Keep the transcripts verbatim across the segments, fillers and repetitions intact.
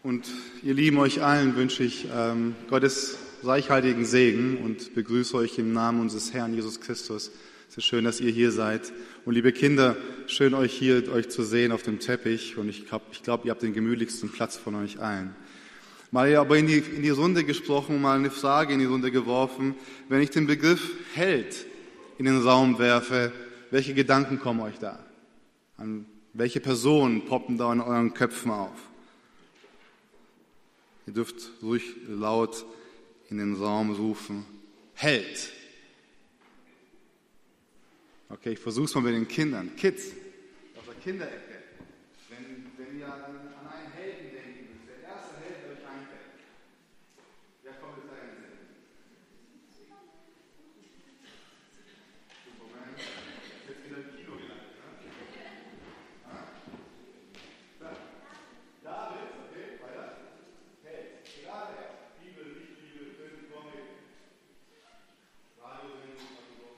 Und ihr Lieben, euch allen wünsche ich ähm, Gottes reichhaltigen Segen und begrüße euch im Namen unseres Herrn Jesus Christus. Es ist schön, dass ihr hier seid. Und liebe Kinder, schön euch hier euch zu sehen auf dem Teppich. Und ich glaube, ich glaub, ihr habt den gemütlichsten Platz von euch allen. Mal aber in die, in die Runde gesprochen, mal eine Frage in die Runde geworfen. Wenn ich den Begriff Held in den Raum werfe, welche Gedanken kommen euch da? An welche Personen poppen da in euren Köpfen auf? Ihr dürft ruhig laut in den Raum rufen. Held. Okay, ich versuche es mal mit den Kindern. Kids, aus der Kinderecke. Wenn, wenn ihr an, an einen Helden denken, der erste Held, der euch einfällt. Wer kommt jetzt da in den Sinn? Moment, jetzt wieder im Kino gelandet, ne? Ah. Da. David, okay, weiter. Held, gerade Bibel, nicht Bibel, Film, Comic. Radio, Sendung,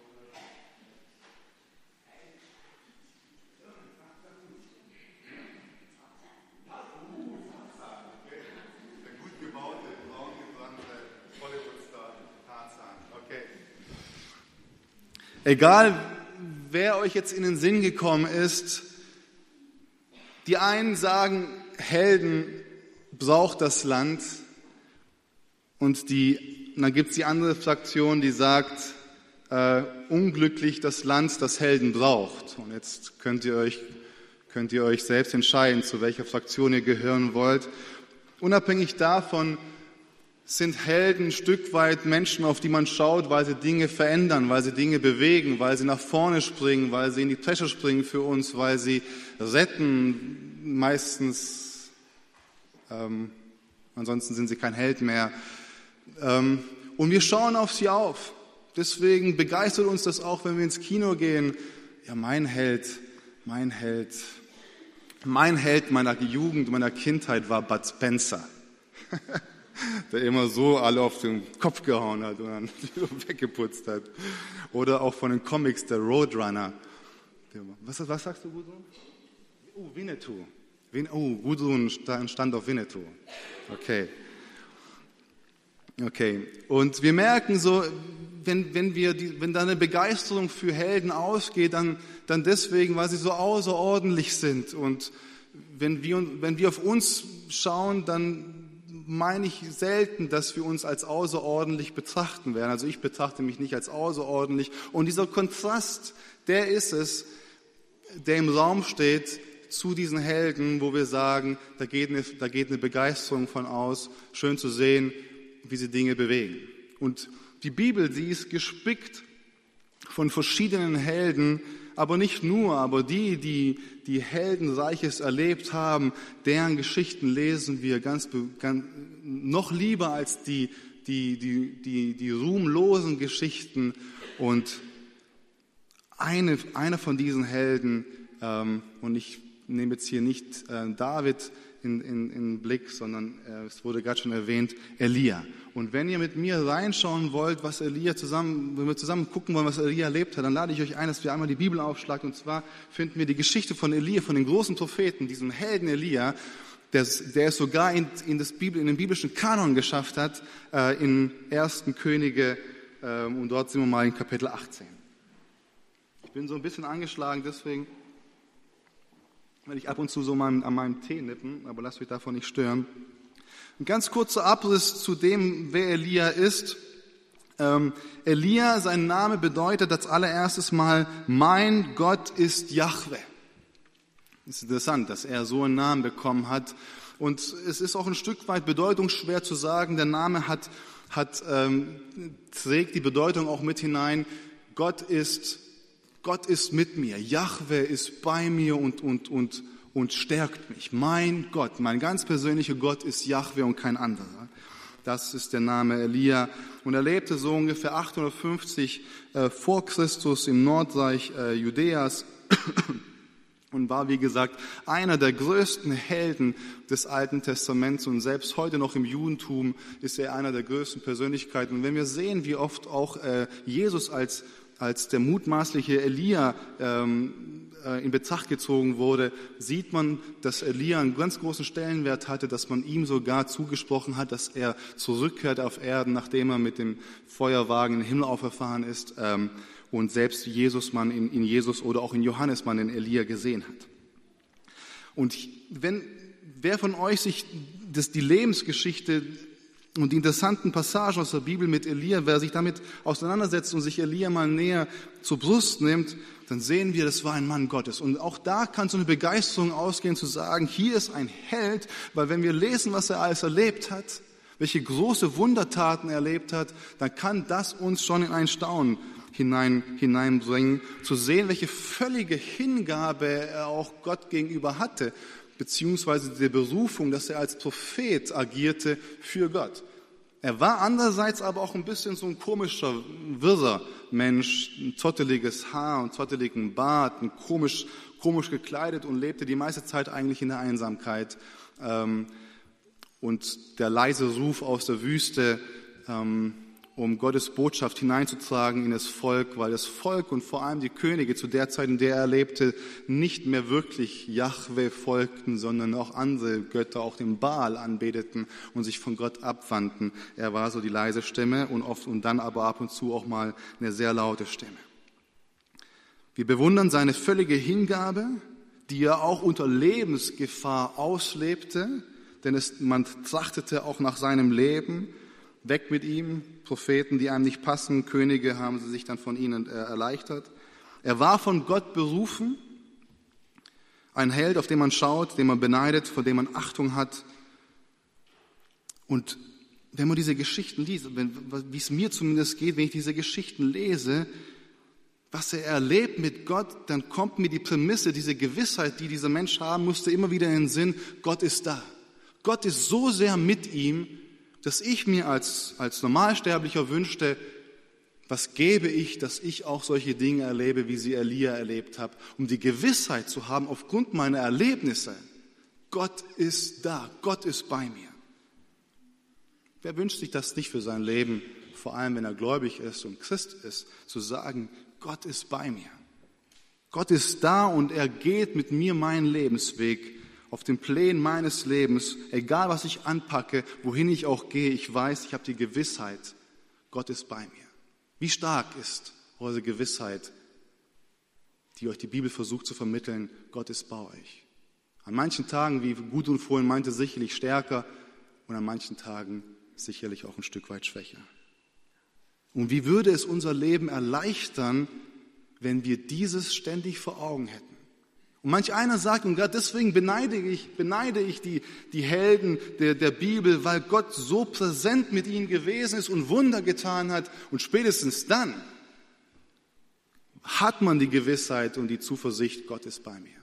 Egal, wer euch jetzt in den Sinn gekommen ist, die einen sagen, Helden braucht das Land, und die, und dann gibt es die andere Fraktion, die sagt, äh, unglücklich das Land, das Helden braucht. Und jetzt könnt ihr euch, könnt ihr euch selbst entscheiden, zu welcher Fraktion ihr gehören wollt. Unabhängig davon sind Helden ein Stück weit Menschen, auf die man schaut, weil sie Dinge verändern, weil sie Dinge bewegen, weil sie nach vorne springen, weil sie in die Bresche springen für uns, weil sie retten, meistens, ähm, ansonsten sind sie kein Held mehr. Ähm, und wir schauen auf sie auf. Deswegen begeistert uns das auch, wenn wir ins Kino gehen. Ja, mein Held, mein Held, mein Held meiner Jugend, meiner Kindheit war Bud Spencer. Der immer so alle auf den Kopf gehauen hat und dann weggeputzt hat. Oder auch von den Comics, der Roadrunner. Was, was sagst du, Gudrun? Oh, Winnetou. Oh, Gudrun stand auf Winnetou. Okay. Okay. Und wir merken so, wenn, wenn, wir die, wenn da eine Begeisterung für Helden ausgeht, dann, dann deswegen, weil sie so außerordentlich sind. Und wenn wir, wenn wir auf uns schauen, dann meine ich selten, dass wir uns als außerordentlich betrachten werden. Also ich betrachte mich nicht als außerordentlich. Und dieser Kontrast, der ist es, der im Raum steht zu diesen Helden, wo wir sagen, da geht eine, da geht eine Begeisterung von aus, schön zu sehen, wie sie Dinge bewegen. Und die Bibel, sie ist gespickt von verschiedenen Helden, aber nicht nur, aber die, die, die Heldenreiches erlebt haben, deren Geschichten lesen wir ganz, ganz noch lieber als die, die, die, die, die ruhmlosen Geschichten. Und eine, einer von diesen Helden, ähm, und ich nehme jetzt hier nicht äh, David in, in, in Blick, sondern äh, es wurde gerade schon erwähnt, Elia. Und wenn ihr mit mir reinschauen wollt, was Elia zusammen, wenn wir zusammen gucken wollen, was Elia erlebt hat, dann lade ich euch ein, dass wir einmal die Bibel aufschlagen. Und zwar finden wir die Geschichte von Elia, von den großen Propheten, diesem Helden Elia, der, der es sogar in, in, das Bibel, in den biblischen Kanon geschafft hat, äh, in ersten Könige, äh, und dort sind wir mal in Kapitel achtzehn. Ich bin so ein bisschen angeschlagen, deswegen werde ich ab und zu so mal an meinem Tee nippen, aber lasst euch davon nicht stören. Ein ganz kurzer Abriss zu dem, wer Elia ist. Ähm, Elia, sein Name bedeutet als allererstes mal, mein Gott ist Jahwe. Es ist interessant, dass er so einen Namen bekommen hat. Und es ist auch ein Stück weit bedeutungsschwer zu sagen. Der Name hat, hat, ähm, trägt die Bedeutung auch mit hinein. Gott ist, Gott ist mit mir. Jahwe ist bei mir und, und, und, und stärkt mich. Mein Gott, mein ganz persönlicher Gott ist Jahwe und kein anderer. Das ist der Name Elia. Und er lebte so ungefähr achthundertfünfzig äh, vor Christus im Nordreich äh, Judäas und war, wie gesagt, einer der größten Helden des Alten Testaments. Und selbst heute noch im Judentum ist er einer der größten Persönlichkeiten. Und wenn wir sehen, wie oft auch äh, Jesus als als der mutmaßliche Elia ähm, in Betracht gezogen wurde, sieht man, dass Elia einen ganz großen Stellenwert hatte, dass man ihm sogar zugesprochen hat, dass er zurückkehrt auf Erden, nachdem er mit dem Feuerwagen in den Himmel auferfahren ist und selbst Jesus man in, in Jesus oder auch in Johannes man in Elia gesehen hat. Und wenn wer von euch sich das, die Lebensgeschichte und die interessanten Passagen aus der Bibel mit Elia, wer sich damit auseinandersetzt und sich Elia mal näher zur Brust nimmt, dann sehen wir, das war ein Mann Gottes. Und auch da kann so eine Begeisterung ausgehen, zu sagen, hier ist ein Held, weil wenn wir lesen, was er alles erlebt hat, welche große Wundertaten er erlebt hat, dann kann das uns schon in ein Staunen hinein, hineinbringen, zu sehen, welche völlige Hingabe er auch Gott gegenüber hatte, beziehungsweise die Berufung, dass er als Prophet agierte für Gott. Er war andererseits aber auch ein bisschen so ein komischer, wirrer Mensch, ein zotteliges Haar und zotteligen Bart, ein komisch, komisch gekleidet und lebte die meiste Zeit eigentlich in der Einsamkeit. Und der leise Ruf aus der Wüste, um Gottes Botschaft hineinzutragen in das Volk, weil das Volk und vor allem die Könige zu der Zeit, in der er lebte, nicht mehr wirklich Jahwe folgten, sondern auch andere Götter, auch den Baal anbeteten und sich von Gott abwandten. Er war so die leise Stimme und oft und dann aber ab und zu auch mal eine sehr laute Stimme. Wir bewundern seine völlige Hingabe, die er auch unter Lebensgefahr auslebte, denn es, man trachtete auch nach seinem Leben. Weg mit ihm, Propheten, die einem nicht passen, Könige haben sie sich dann von ihnen erleichtert. Er war von Gott berufen, ein Held, auf den man schaut, den man beneidet, vor dem man Achtung hat. Und wenn man diese Geschichten liest, wie es mir zumindest geht, wenn ich diese Geschichten lese, was er erlebt mit Gott, dann kommt mir die Prämisse, diese Gewissheit, die dieser Mensch haben musste, immer wieder in den Sinn, Gott ist da. Gott ist so sehr mit ihm, dass ich mir als, als Normalsterblicher wünschte, was gäbe ich, dass ich auch solche Dinge erlebe, wie sie Elia erlebt hat, um die Gewissheit zu haben, aufgrund meiner Erlebnisse, Gott ist da, Gott ist bei mir. Wer wünscht sich das nicht für sein Leben, vor allem wenn er gläubig ist und Christ ist, zu sagen, Gott ist bei mir. Gott ist da und er geht mit mir meinen Lebensweg, auf den Plänen meines Lebens, egal was ich anpacke, wohin ich auch gehe, ich weiß, ich habe die Gewissheit, Gott ist bei mir. Wie stark ist eure Gewissheit, die euch die Bibel versucht zu vermitteln, Gott ist bei euch. An manchen Tagen, wie Gudrun vorhin meinte, sicherlich stärker und an manchen Tagen sicherlich auch ein Stück weit schwächer. Und wie würde es unser Leben erleichtern, wenn wir dieses ständig vor Augen hätten? Und manch einer sagt, und gerade deswegen beneide ich, beneide ich die, die Helden der, der Bibel, weil Gott so präsent mit ihnen gewesen ist und Wunder getan hat. Und spätestens dann hat man die Gewissheit und die Zuversicht, Gott ist bei mir.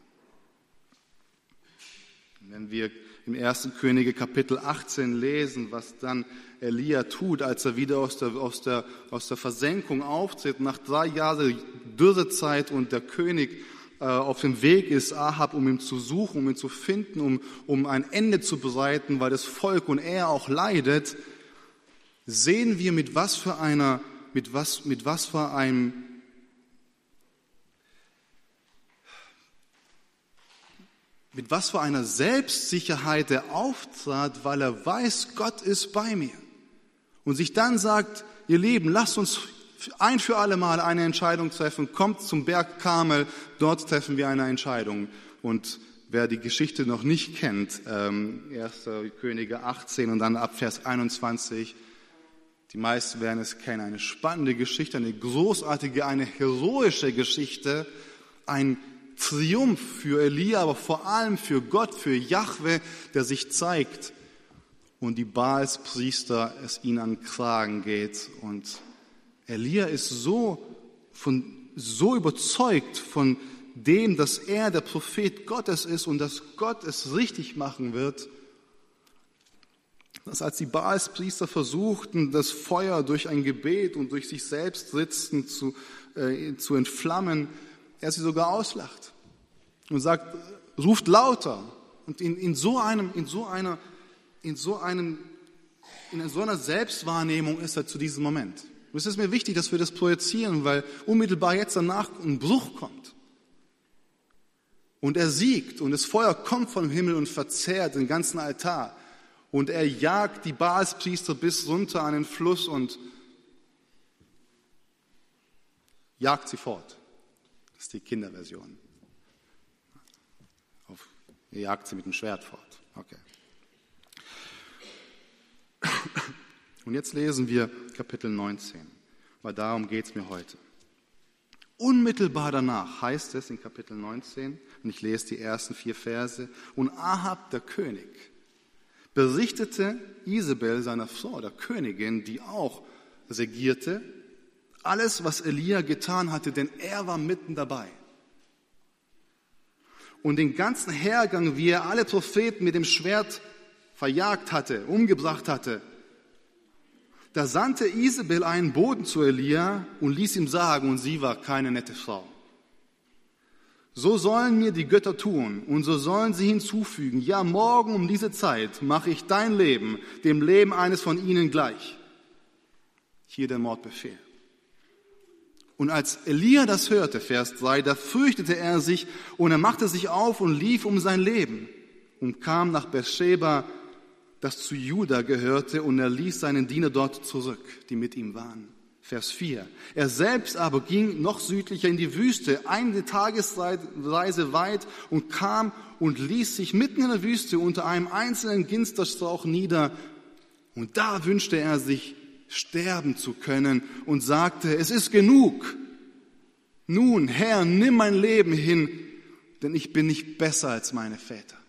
Und wenn wir im ersten Könige Kapitel achtzehn lesen, was dann Elia tut, als er wieder aus der, aus der, aus der Versenkung auftritt, nach drei Jahren Dürrezeit und der König auf dem Weg ist, Ahab, um ihn zu suchen, um ihn zu finden, um, um ein Ende zu bereiten, weil das Volk und er auch leidet, sehen wir, mit was für einer, mit was, mit was für einem, mit was für einer Selbstsicherheit er auftrat, weil er weiß, Gott ist bei mir. Und sich dann sagt, ihr Lieben, lasst uns ein für alle Mal eine Entscheidung treffen, kommt zum Berg Karmel, dort treffen wir eine Entscheidung. Und wer die Geschichte noch nicht kennt, ähm, erster Könige achtzehn und dann ab Vers einundzwanzig, die meisten werden es kennen, eine spannende Geschichte, eine großartige, eine heroische Geschichte, ein Triumph für Elia, aber vor allem für Gott, für Jahwe, der sich zeigt und die Baalspriester es ihnen an den Kragen geht. Und Elia ist so, von, so überzeugt von dem, dass er der Prophet Gottes ist und dass Gott es richtig machen wird, dass als die Baalspriester versuchten, das Feuer durch ein Gebet und durch sich selbst sitzen zu, äh, zu entflammen, er sie sogar auslacht und sagt, ruft lauter. Und in, in so einem, in so einer, in so einem, in so einer Selbstwahrnehmung ist er zu diesem Moment. Und es ist mir wichtig, dass wir das projizieren, weil unmittelbar jetzt danach ein Bruch kommt. Und er siegt und das Feuer kommt vom Himmel und verzehrt den ganzen Altar. Und er jagt die Baalspriester bis runter an den Fluss und jagt sie fort. Das ist die Kinderversion. Auf, er jagt sie mit dem Schwert fort. Okay. Und jetzt lesen wir Kapitel neunzehn, weil darum geht es mir heute. Unmittelbar danach heißt es in Kapitel neunzehn, und ich lese die ersten vier Verse, und Ahab, der König, berichtete Isabel, seiner Frau, der Königin, die auch regierte, alles, was Elia getan hatte, denn er war mitten dabei. Und den ganzen Hergang, wie er alle Propheten mit dem Schwert verjagt hatte, umgebracht hatte, da sandte Isabel einen Boten zu Elia und ließ ihm sagen, und sie war keine nette Frau: So sollen mir die Götter tun, und so sollen sie hinzufügen, ja, morgen um diese Zeit mache ich dein Leben dem Leben eines von ihnen gleich. Hier der Mordbefehl. Und als Elia das hörte, Vers drei, da fürchtete er sich und er machte sich auf und lief um sein Leben und kam nach Beersheba, das zu Juda gehörte, und er ließ seinen Diener dort zurück, die mit ihm waren. Vers vier. Er selbst aber ging noch südlicher in die Wüste, eine Tagesreise weit, und kam und ließ sich mitten in der Wüste unter einem einzelnen Ginsterstrauch nieder. Und da wünschte er sich, sterben zu können, und sagte: Es ist genug. Nun, Herr, nimm mein Leben hin, denn ich bin nicht besser als meine Väter.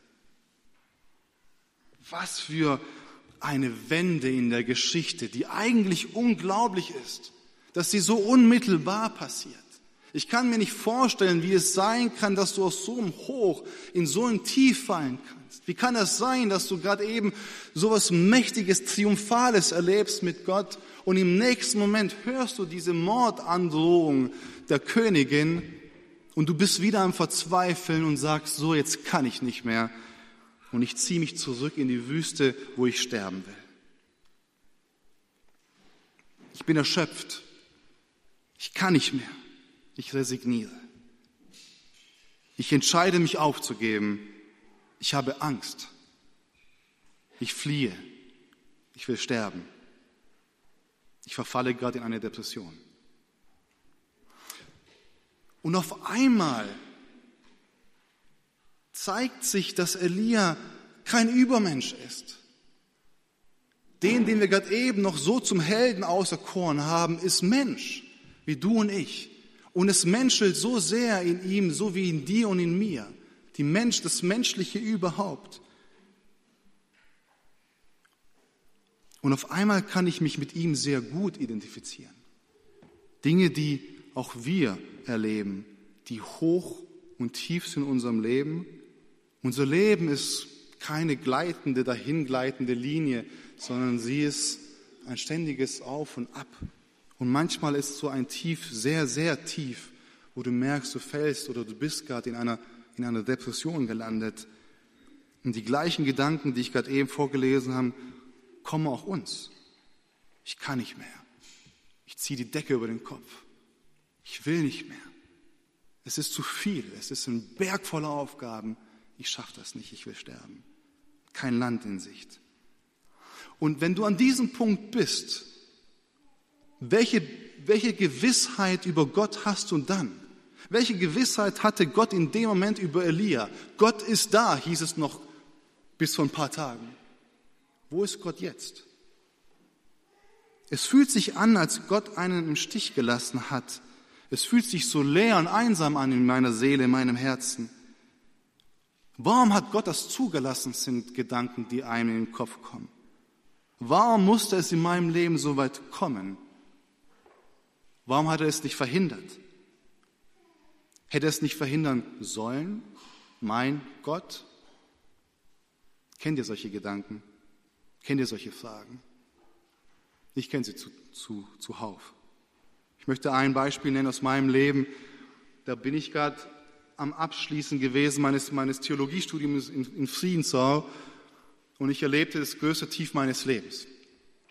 Was für eine Wende in der Geschichte, die eigentlich unglaublich ist, dass sie so unmittelbar passiert. Ich kann mir nicht vorstellen, wie es sein kann, dass du aus so einem Hoch in so ein Tief fallen kannst. Wie kann es sein, dass du gerade eben so was Mächtiges, Triumphales erlebst mit Gott und im nächsten Moment hörst du diese Mordandrohung der Königin und du bist wieder am Verzweifeln und sagst: So, jetzt kann ich nicht mehr. Und ich ziehe mich zurück in die Wüste, wo ich sterben will. Ich bin erschöpft. Ich kann nicht mehr. Ich resigniere. Ich entscheide mich aufzugeben. Ich habe Angst. Ich fliehe. Ich will sterben. Ich verfalle gerade in eine Depression. Und auf einmal zeigt sich, dass Elia kein Übermensch ist. Den, den wir gerade eben noch so zum Helden auserkoren haben, ist Mensch, wie du und ich. Und es menschelt so sehr in ihm, so wie in dir und in mir. Die Mensch, das Menschliche überhaupt. Und auf einmal kann ich mich mit ihm sehr gut identifizieren. Dinge, die auch wir erleben, die hoch und tief sind in unserem Leben. Unser Leben ist keine gleitende, dahingleitende Linie, sondern sie ist ein ständiges Auf und Ab. Und manchmal ist so ein Tief sehr, sehr tief, wo du merkst, du fällst oder du bist gerade in einer, in einer Depression gelandet. Und die gleichen Gedanken, die ich gerade eben vorgelesen habe, kommen auch uns. Ich kann nicht mehr. Ich ziehe die Decke über den Kopf. Ich will nicht mehr. Es ist zu viel. Es ist ein Berg voller Aufgaben. Ich schaffe das nicht, ich will sterben. Kein Land in Sicht. Und wenn du an diesem Punkt bist, welche, welche Gewissheit über Gott hast du dann? Welche Gewissheit hatte Gott in dem Moment über Elia? Gott ist da, hieß es noch bis vor ein paar Tagen. Wo ist Gott jetzt? Es fühlt sich an, als Gott einen im Stich gelassen hat. Es fühlt sich so leer und einsam an in meiner Seele, in meinem Herzen. Warum hat Gott das zugelassen, sind Gedanken, die einem in den Kopf kommen. Warum musste es in meinem Leben so weit kommen? Warum hat er es nicht verhindert? Hätte er es nicht verhindern sollen? Mein Gott? Kennt ihr solche Gedanken? Kennt ihr solche Fragen? Ich kenne sie zu, zu, zuhauf. Ich möchte ein Beispiel nennen aus meinem Leben. Da bin ich gerade am Abschließen gewesen meines, meines Theologiestudiums in, in Friedensau und ich erlebte das größte Tief meines Lebens.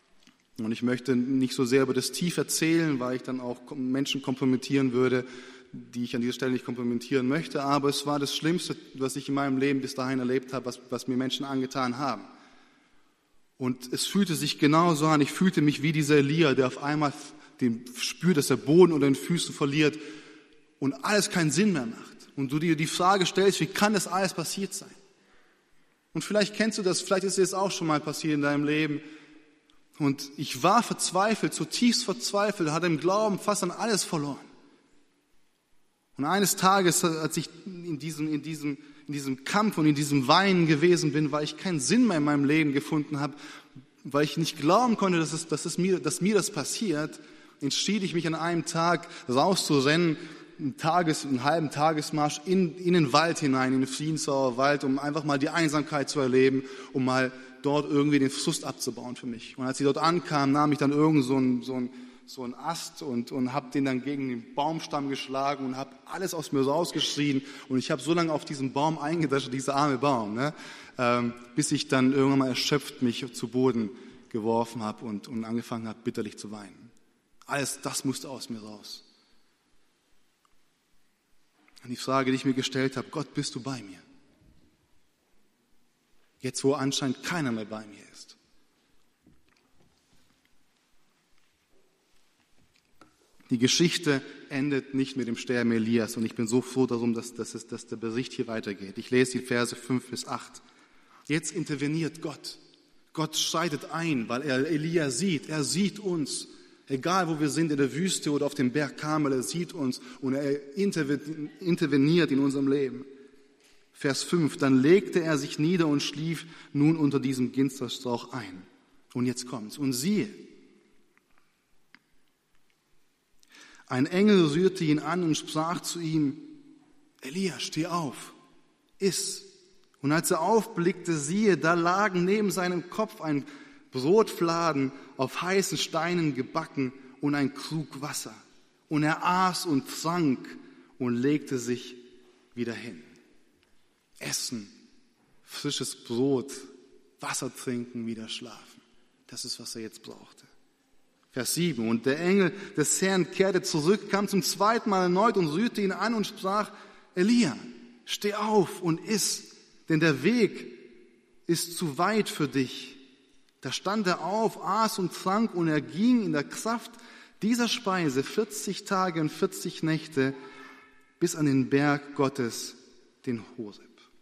Und ich möchte nicht so sehr über das Tief erzählen, weil ich dann auch Menschen kompromittieren würde, die ich an dieser Stelle nicht komplimentieren möchte, aber es war das Schlimmste, was ich in meinem Leben bis dahin erlebt habe, was, was mir Menschen angetan haben. Und es fühlte sich genauso an, ich fühlte mich wie dieser Elia, der auf einmal den spürt, dass der Boden unter den Füßen verliert und alles keinen Sinn mehr macht. Und du dir die Frage stellst, wie kann das alles passiert sein? Und vielleicht kennst du das, vielleicht ist es auch schon mal passiert in deinem Leben. Und ich war verzweifelt, zutiefst verzweifelt, hatte im Glauben fast an alles verloren. Und eines Tages, als ich in diesem, in diesem, in diesem Kampf und in diesem Weinen gewesen bin, weil ich keinen Sinn mehr in meinem Leben gefunden habe, weil ich nicht glauben konnte, dass, es, dass, es mir, dass mir das passiert, entschied ich mich an einem Tag rauszurennen, einen, Tages-, einen halben Tagesmarsch in, in den Wald hinein, in den Friedensauer Wald, um einfach mal die Einsamkeit zu erleben, um mal dort irgendwie den Frust abzubauen für mich. Und als ich dort ankam, nahm ich dann irgend so einen, so einen, so einen Ast und, und habe den dann gegen den Baumstamm geschlagen und habe alles aus mir rausgeschrien. Und ich habe so lange auf diesen Baum eingedascht, dieser arme Baum, ne, ähm, bis ich dann irgendwann mal erschöpft mich zu Boden geworfen habe und, und angefangen habe, bitterlich zu weinen. Alles das musste aus mir raus. Und die Frage, die ich mir gestellt habe, Gott, bist du bei mir? Jetzt, wo anscheinend keiner mehr bei mir ist. Die Geschichte endet nicht mit dem Sterben Elias und ich bin so froh darum, dass, dass, es, dass der Bericht hier weitergeht. Ich lese die Verse fünf bis acht. Jetzt interveniert Gott. Gott schreitet ein, weil er Elia sieht. Er sieht uns. Egal, wo wir sind, in der Wüste oder auf dem Berg Karmel, er sieht uns und er interveniert in unserem Leben. Vers fünf, dann legte er sich nieder und schlief nun unter diesem Ginsterstrauch ein. Und jetzt kommt's. Und siehe, ein Engel rührte ihn an und sprach zu ihm, Elia, steh auf, iss. Und als er aufblickte, siehe, da lagen neben seinem Kopf ein Brotfladen auf heißen Steinen gebacken und ein Krug Wasser. Und er aß und trank und legte sich wieder hin. Essen, frisches Brot, Wasser trinken, wieder schlafen. Das ist, was er jetzt brauchte. Vers sieben. Und der Engel des Herrn kehrte zurück, kam zum zweiten Mal erneut und rührte ihn an und sprach, Elia, steh auf und iss, denn der Weg ist zu weit für dich. Da stand er auf, aß und trank und er ging in der Kraft dieser Speise vierzig Tage und vierzig Nächte bis an den Berg Gottes, den Horeb.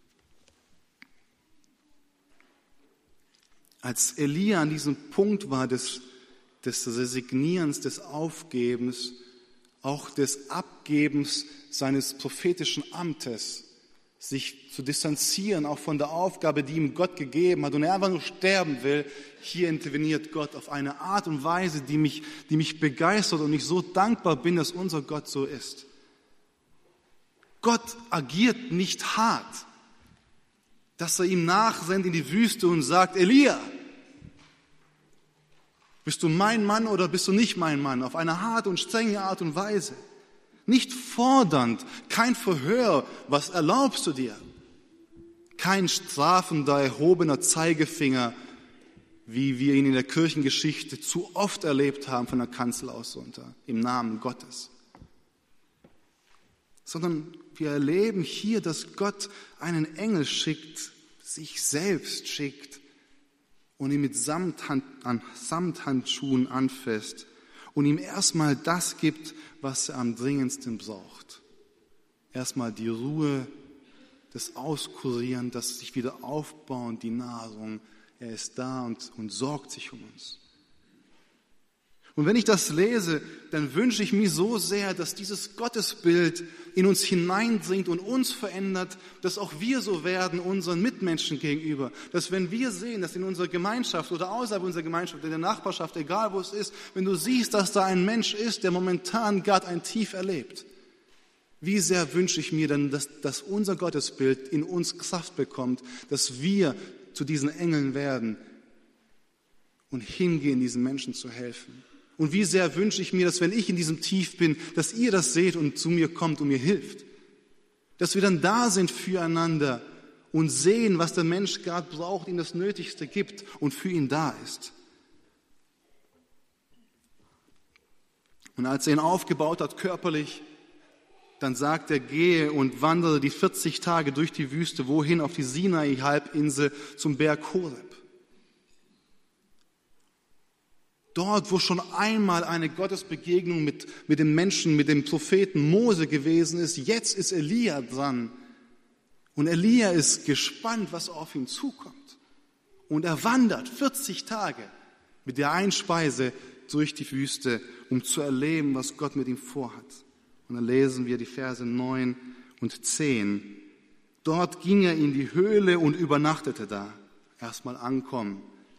Als Elia an diesem Punkt war des, des Resignierens, des Aufgebens, auch des Abgebens seines prophetischen Amtes, sich zu distanzieren, auch von der Aufgabe, die ihm Gott gegeben hat, und er einfach nur sterben will, hier interveniert Gott auf eine Art und Weise, die mich, die mich begeistert und ich so dankbar bin, dass unser Gott so ist. Gott agiert nicht hart, dass er ihm nachsendet in die Wüste und sagt, Elia, bist du mein Mann oder bist du nicht mein Mann? Auf eine harte und strenge Art und Weise. Nicht fordernd, kein Verhör, was erlaubst du dir? Kein strafender, erhobener Zeigefinger, wie wir ihn in der Kirchengeschichte zu oft erlebt haben von der Kanzel aus runter, im Namen Gottes. Sondern wir erleben hier, dass Gott einen Engel schickt, sich selbst schickt und ihn mit Samthand, an Samthandschuhen anfasst und ihm erstmal das gibt, was er am dringendsten braucht. Erstmal die Ruhe, das Auskurieren, das sich wieder aufbauen, die Nahrung. Er ist da und, und sorgt sich um uns. Und wenn ich das lese, dann wünsche ich mir so sehr, dass dieses Gottesbild in uns hineindringt und uns verändert, dass auch wir so werden unseren Mitmenschen gegenüber. Dass wenn wir sehen, dass in unserer Gemeinschaft oder außerhalb unserer Gemeinschaft, in der Nachbarschaft, egal wo es ist, wenn du siehst, dass da ein Mensch ist, der momentan gerade ein Tief erlebt, wie sehr wünsche ich mir dann, dass, dass unser Gottesbild in uns Kraft bekommt, dass wir zu diesen Engeln werden und hingehen, diesen Menschen zu helfen. Und wie sehr wünsche ich mir, dass wenn ich in diesem Tief bin, dass ihr das seht und zu mir kommt und mir hilft. Dass wir dann da sind füreinander und sehen, was der Mensch gerade braucht, ihm das Nötigste gibt und für ihn da ist. Und als er ihn aufgebaut hat körperlich, dann sagt er, gehe und wandere die vierzig Tage durch die Wüste, wohin? Auf die Sinai-Halbinsel zum Berg Horeb. Dort, wo schon einmal eine Gottesbegegnung mit, mit dem Menschen, mit dem Propheten Mose gewesen ist, jetzt ist Elia dran. Und Elia ist gespannt, was auf ihn zukommt. Und er wandert vierzig Tage mit der Einspeise durch die Wüste, um zu erleben, was Gott mit ihm vorhat. Und dann lesen wir die Verse neun und zehn. Dort ging er in die Höhle und übernachtete da. Erstmal ankommen.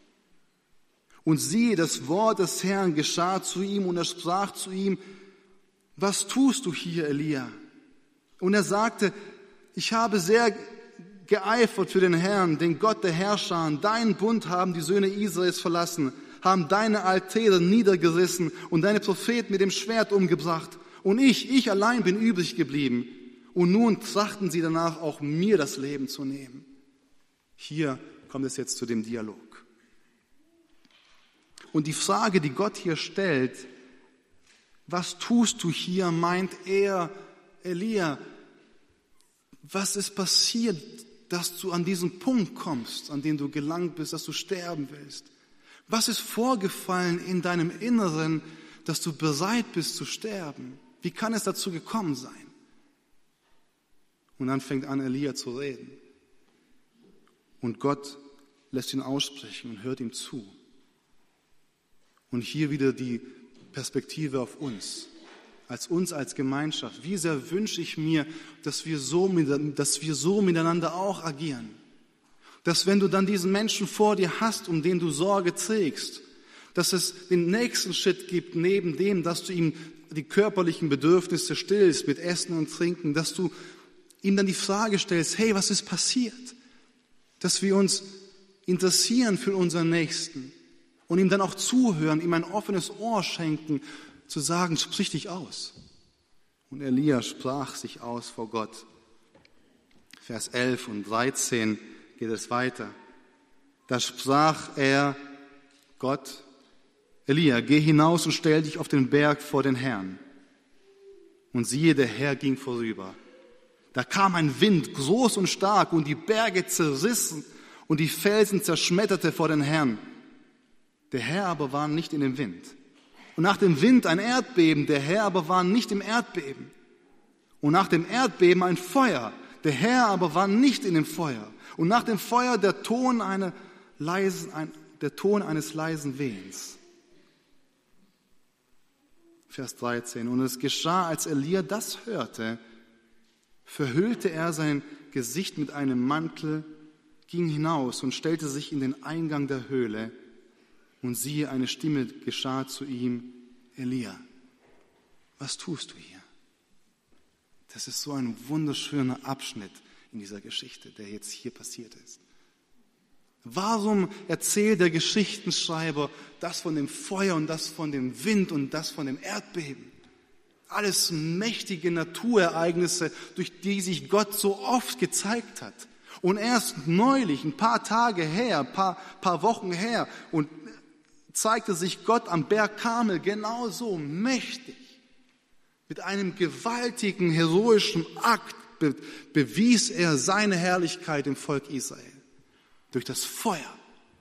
Und siehe, das Wort des Herrn geschah zu ihm und er sprach zu ihm, was tust du hier, Elia? Und er sagte, ich habe sehr geeifert für den Herrn, den Gott der Herrscher. Deinen Bund haben die Söhne Israels verlassen, haben deine Altäre niedergerissen und deine Propheten mit dem Schwert umgebracht. Und ich, ich allein bin übrig geblieben. Und nun trachten sie danach, auch mir das Leben zu nehmen. Hier kommt es jetzt zu dem Dialog. Und die Frage, die Gott hier stellt, was tust du hier, meint er, Elia, was ist passiert, dass du an diesen Punkt kommst, an den du gelangt bist, dass du sterben willst? Was ist vorgefallen in deinem Inneren, dass du bereit bist zu sterben? Wie kann es dazu gekommen sein? Und dann fängt an, Elia zu reden. Und Gott lässt ihn aussprechen und hört ihm zu. Und hier wieder die Perspektive auf uns, als uns als Gemeinschaft. Wie sehr wünsche ich mir, dass wir so, dass wir so miteinander auch agieren. Dass wenn du dann diesen Menschen vor dir hast, um den du Sorge trägst, dass es den nächsten Schritt gibt, neben dem, dass du ihm die körperlichen Bedürfnisse stillst mit Essen und Trinken, dass du ihm dann die Frage stellst, hey, was ist passiert? Dass wir uns interessieren für unseren Nächsten und ihm dann auch zuhören, ihm ein offenes Ohr schenken, zu sagen, sprich dich aus. Und Elia sprach sich aus vor Gott. Vers elf und dreizehn geht es weiter. Da sprach er, Gott, Elia, geh hinaus und stell dich auf den Berg vor den Herrn. Und siehe, der Herr ging vorüber. Da kam ein Wind, groß und stark, und die Berge zerrissen und die Felsen zerschmetterte vor den Herrn. Der Herr aber war nicht in dem Wind. Und nach dem Wind ein Erdbeben, der Herr aber war nicht im Erdbeben. Und nach dem Erdbeben ein Feuer, der Herr aber war nicht in dem Feuer. Und nach dem Feuer der Ton, eine leisen, ein, der Ton eines leisen Wehens. Vers dreizehn. Und es geschah, als Elia das hörte, verhüllte er sein Gesicht mit einem Mantel, ging hinaus und stellte sich in den Eingang der Höhle. Und siehe, eine Stimme geschah zu ihm, Elia, was tust du hier? Das ist so ein wunderschöner Abschnitt in dieser Geschichte, der jetzt hier passiert ist. Warum erzählt der Geschichtenschreiber das von dem Feuer und das von dem Wind und das von dem Erdbeben? Alles mächtige Naturereignisse, durch die sich Gott so oft gezeigt hat. Und erst neulich, ein paar Tage her, ein paar, paar Wochen her, und zeigte sich Gott am Berg Karmel genauso mächtig. Mit einem gewaltigen, heroischen Akt be- bewies er seine Herrlichkeit im Volk Israel. Durch das Feuer.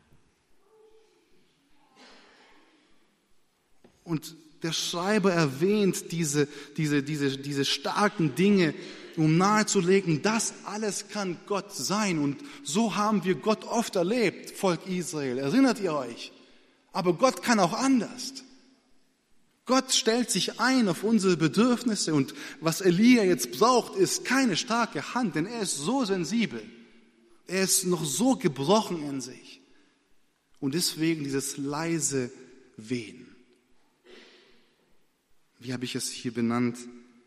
Und der Schreiber erwähnt diese, diese, diese, diese starken Dinge, um nahezulegen, das alles kann Gott sein. Und so haben wir Gott oft erlebt, Volk Israel. Erinnert ihr euch? Aber Gott kann auch anders. Gott stellt sich ein auf unsere Bedürfnisse und was Elia jetzt braucht, ist keine starke Hand, denn er ist so sensibel. Er ist noch so gebrochen in sich. Und deswegen dieses leise Wehen. Wie habe ich es hier benannt?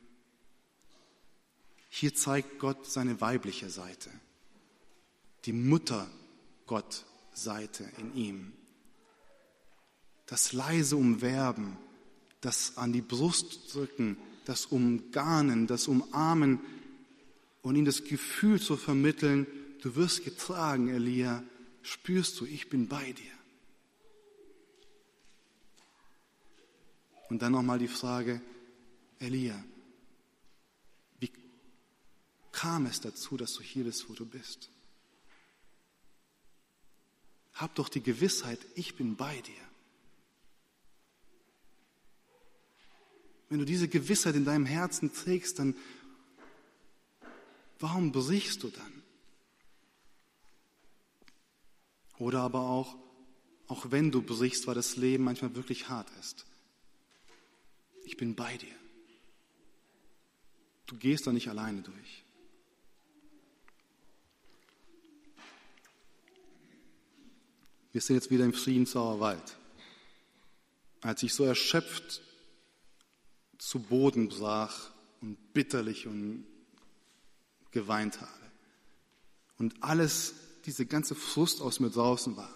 Hier zeigt Gott seine weibliche Seite. Die Mutter-Gott-Seite in ihm. Das leise Umwerben, das an die Brust drücken, das Umgarnen, das Umarmen und ihm das Gefühl zu vermitteln, du wirst getragen, Elia, spürst du, ich bin bei dir. Und dann nochmal die Frage, Elia, kam es dazu, dass du hier bist, wo du bist? Hab doch die Gewissheit, ich bin bei dir. Wenn du diese Gewissheit in deinem Herzen trägst, dann warum brichst du dann? Oder aber auch, auch wenn du brichst, weil das Leben manchmal wirklich hart ist. Ich bin bei dir. Du gehst da nicht alleine durch. Wir sind jetzt wieder im Friedensauer Wald. Als ich so erschöpft zu Boden brach und bitterlich und geweint habe und alles, diese ganze Frust aus mir draußen war,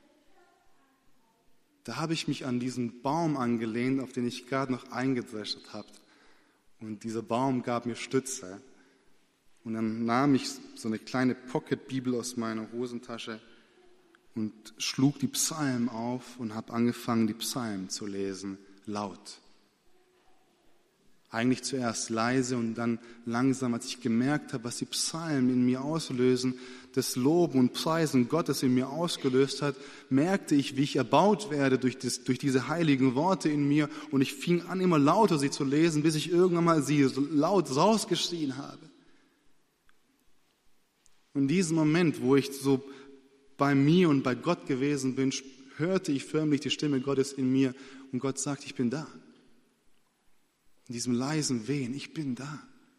da habe ich mich an diesen Baum angelehnt, auf den ich gerade noch eingedreschert habe. Und dieser Baum gab mir Stütze. Und dann nahm ich so eine kleine Pocket-Bibel aus meiner Hosentasche und schlug die Psalmen auf und habe angefangen, die Psalmen zu lesen, laut. Eigentlich zuerst leise und dann langsam, als ich gemerkt habe, was die Psalmen in mir auslösen, das Loben und Preisen Gottes in mir ausgelöst hat, merkte ich, wie ich erbaut werde durch, das, durch diese heiligen Worte in mir. Und ich fing an, immer lauter sie zu lesen, bis ich irgendwann mal sie so laut rausgeschrien habe. Und in diesem Moment, wo ich so bei mir und bei Gott gewesen bin, hörte ich förmlich die Stimme Gottes in mir und Gott sagt, ich bin da. In diesem leisen Wehen, ich bin da.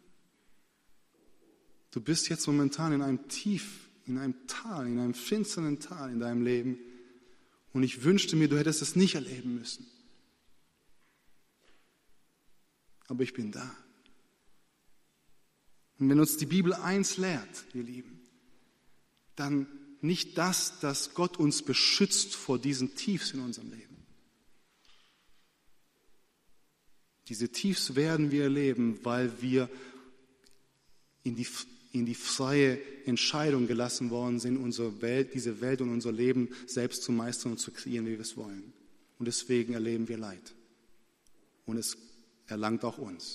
Du bist jetzt momentan in einem Tief, in einem Tal, in einem finsteren Tal in deinem Leben und ich wünschte mir, du hättest es nicht erleben müssen. Aber ich bin da. Und wenn uns die Bibel eins lehrt, ihr Lieben, dann nicht das, dass Gott uns beschützt vor diesen Tiefs in unserem Leben. Diese Tiefs werden wir erleben, weil wir in die, in die freie Entscheidung gelassen worden sind, unsere Welt, diese Welt und unser Leben selbst zu meistern und zu kreieren, wie wir es wollen. Und deswegen erleben wir Leid. Und es erlangt auch uns.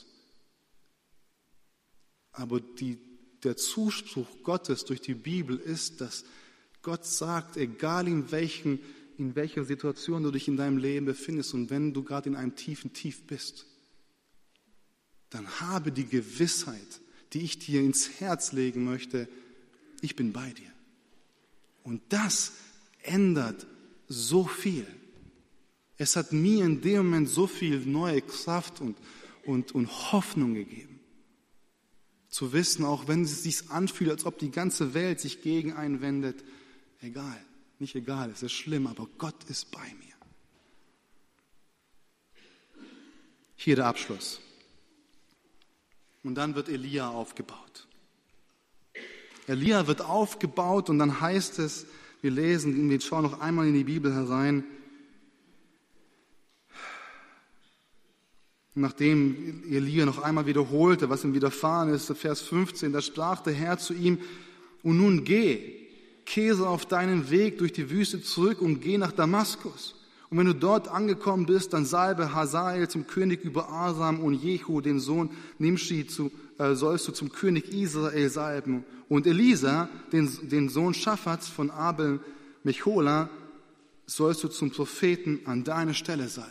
Aber die, der Zuspruch Gottes durch die Bibel ist, dass Gott sagt, egal in welchen, in welcher Situation du dich in deinem Leben befindest und wenn du gerade in einem tiefen Tief bist, dann habe die Gewissheit, die ich dir ins Herz legen möchte, ich bin bei dir. Und das ändert so viel. Es hat mir in dem Moment so viel neue Kraft und, und, und Hoffnung gegeben. Zu wissen, auch wenn es sich anfühlt, als ob die ganze Welt sich gegen einen wendet, egal, nicht egal, es ist schlimm, aber Gott ist bei mir. Hier der Abschluss. Und dann wird Elia aufgebaut. Elia wird aufgebaut und dann heißt es, wir lesen, wir schauen noch einmal in die Bibel herein, nachdem Elia noch einmal wiederholte, was ihm widerfahren ist, Vers fünfzehn, da sprach der Herr zu ihm, und nun geh, kehre auf deinen Weg durch die Wüste zurück und geh nach Damaskus. Und wenn du dort angekommen bist, dann salbe Hazael zum König über Asam und Jehu, den Sohn Nimshi, zu, äh, sollst du zum König Israel salben. Und Elisa, den, den Sohn Schaphats von Abel Mechola, sollst du zum Propheten an deine Stelle salben.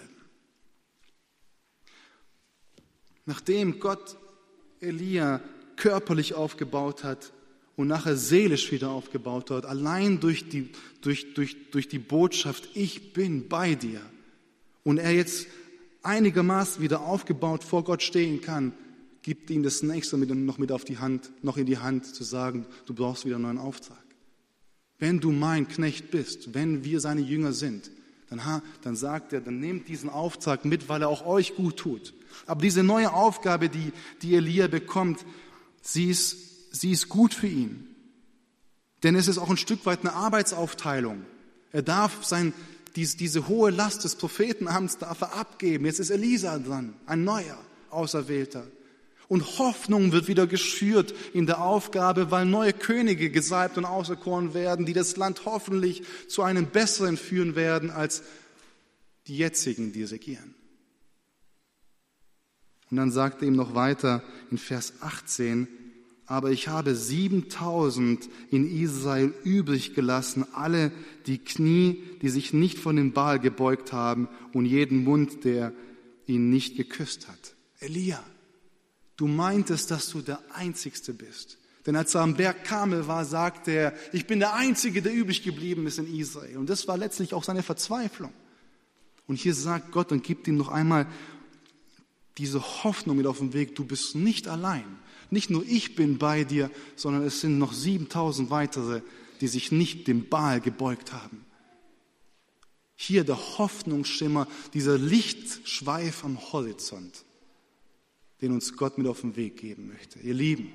Nachdem Gott Elia körperlich aufgebaut hat und nachher seelisch wieder aufgebaut hat, allein durch die, durch, durch, durch die Botschaft, ich bin bei dir, und er jetzt einigermaßen wieder aufgebaut vor Gott stehen kann, gibt ihm das Nächste mit, noch mit auf die Hand, noch in die Hand zu sagen, du brauchst wieder einen neuen Auftrag. Wenn du mein Knecht bist, wenn wir seine Jünger sind, dann, dann sagt er, dann nehmt diesen Auftrag mit, weil er auch euch gut tut. Aber diese neue Aufgabe, die, die Elia bekommt, sie ist, sie ist gut für ihn. Denn es ist auch ein Stück weit eine Arbeitsaufteilung. Er darf sein, diese, diese hohe Last des Prophetenamts darf er abgeben. Jetzt ist Elisa dran, ein neuer Auserwählter. Und Hoffnung wird wieder geschürt in der Aufgabe, weil neue Könige gesalbt und auserkoren werden, die das Land hoffentlich zu einem besseren führen werden als die jetzigen, die regieren. Und dann sagt er ihm noch weiter in Vers achtzehn, aber ich habe siebentausend in Israel übrig gelassen, alle die Knie, die sich nicht von dem Baal gebeugt haben und jeden Mund, der ihn nicht geküsst hat. Elia, du meintest, dass du der Einzigste bist. Denn als er am Berg Karmel war, sagte er, ich bin der Einzige, der übrig geblieben ist in Israel. Und das war letztlich auch seine Verzweiflung. Und hier sagt Gott und gibt ihm noch einmal diese Hoffnung mit auf den Weg, du bist nicht allein. Nicht nur ich bin bei dir, sondern es sind noch siebentausend weitere, die sich nicht dem Baal gebeugt haben. Hier der Hoffnungsschimmer, dieser Lichtschweif am Horizont, den uns Gott mit auf den Weg geben möchte. Ihr Lieben,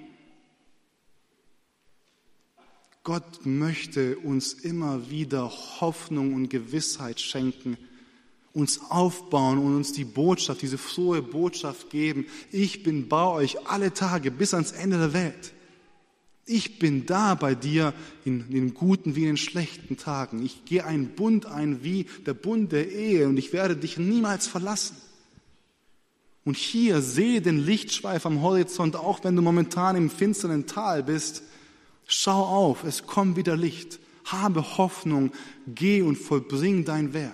Gott möchte uns immer wieder Hoffnung und Gewissheit schenken, uns aufbauen und uns die Botschaft, diese frohe Botschaft geben. Ich bin bei euch alle Tage bis ans Ende der Welt. Ich bin da bei dir in den guten wie in den schlechten Tagen. Ich gehe einen Bund ein wie der Bund der Ehe und ich werde dich niemals verlassen. Und hier sehe den Lichtschweif am Horizont, auch wenn du momentan im finsteren Tal bist. Schau auf, es kommt wieder Licht. Habe Hoffnung, geh und vollbring dein Werk.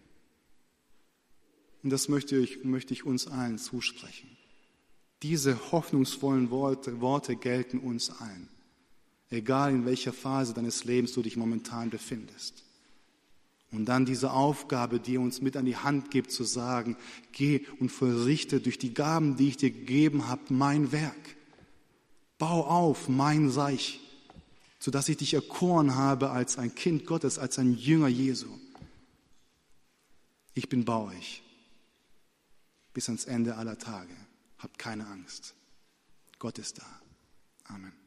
Und das möchte ich, möchte ich uns allen zusprechen. Diese hoffnungsvollen Worte, Worte gelten uns allen. Egal in welcher Phase deines Lebens du dich momentan befindest. Und dann diese Aufgabe, die er uns mit an die Hand gibt, zu sagen, geh und vollrichte durch die Gaben, die ich dir gegeben habe, mein Werk. Bau auf mein Reich, sodass ich dich erkoren habe als ein Kind Gottes, als ein Jünger Jesu. Ich bin bei euch bis ans Ende aller Tage. Habt keine Angst. Gott ist da. Amen.